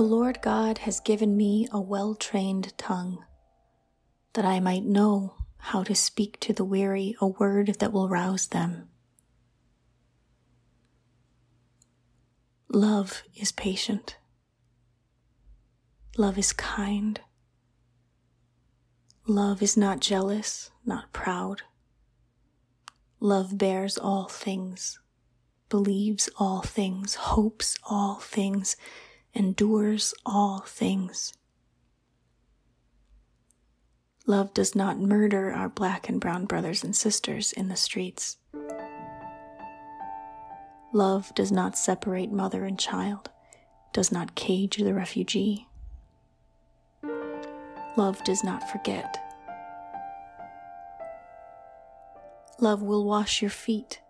The Lord God has given me a well-trained tongue, that I might know how to speak to the weary a word that will rouse them. Love is patient. Love is kind. Love is not jealous, not proud. Love bears all things, believes all things, hopes all things, endures all things. Love does not murder our black and brown brothers and sisters in the streets. Love does not separate mother and child, does not cage the refugee. Love does not forget. Love will wash your feet.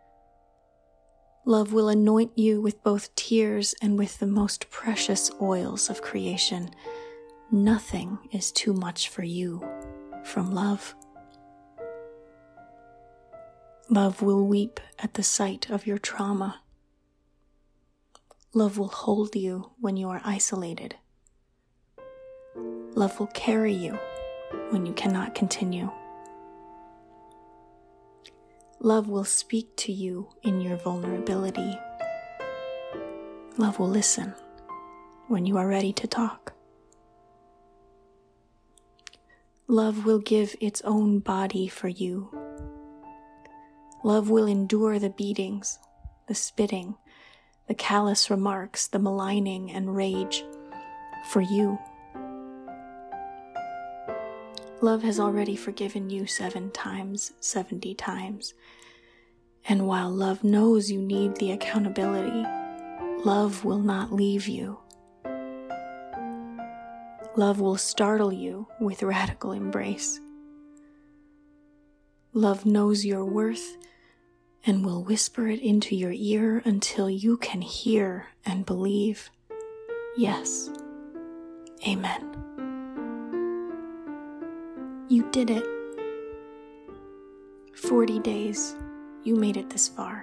Love will anoint you with both tears and with the most precious oils of creation. Nothing is too much for you from love. Love will weep at the sight of your trauma. Love will hold you when you are isolated. Love will carry you when you cannot continue. Love will speak to you in your vulnerability. Love will listen when you are ready to talk. Love will give its own body for you. Love will endure the beatings, the spitting, the callous remarks, the maligning and rage for you. Love has already forgiven you 7 times, 70 times. And while love knows you need the accountability, love will not leave you. Love will startle you with radical embrace. Love knows your worth and will whisper it into your ear until you can hear and believe. Yes. Amen. You did it. 40 days, you made it this far.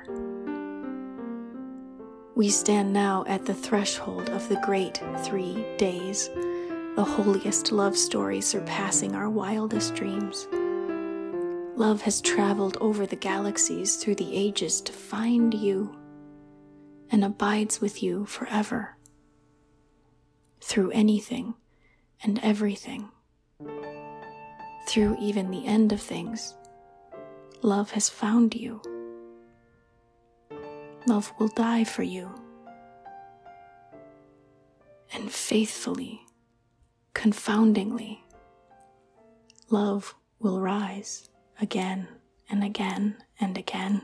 We stand now at the threshold of the great 3 days, the holiest love story surpassing our wildest dreams. Love has traveled over the galaxies through the ages to find you and abides with you forever. Through anything and everything. Through even the end of things, love has found you. Love will die for you. And faithfully, confoundingly, love will rise again and again and again.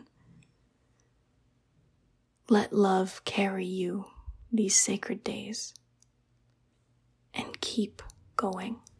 Let love carry you these sacred days and keep going.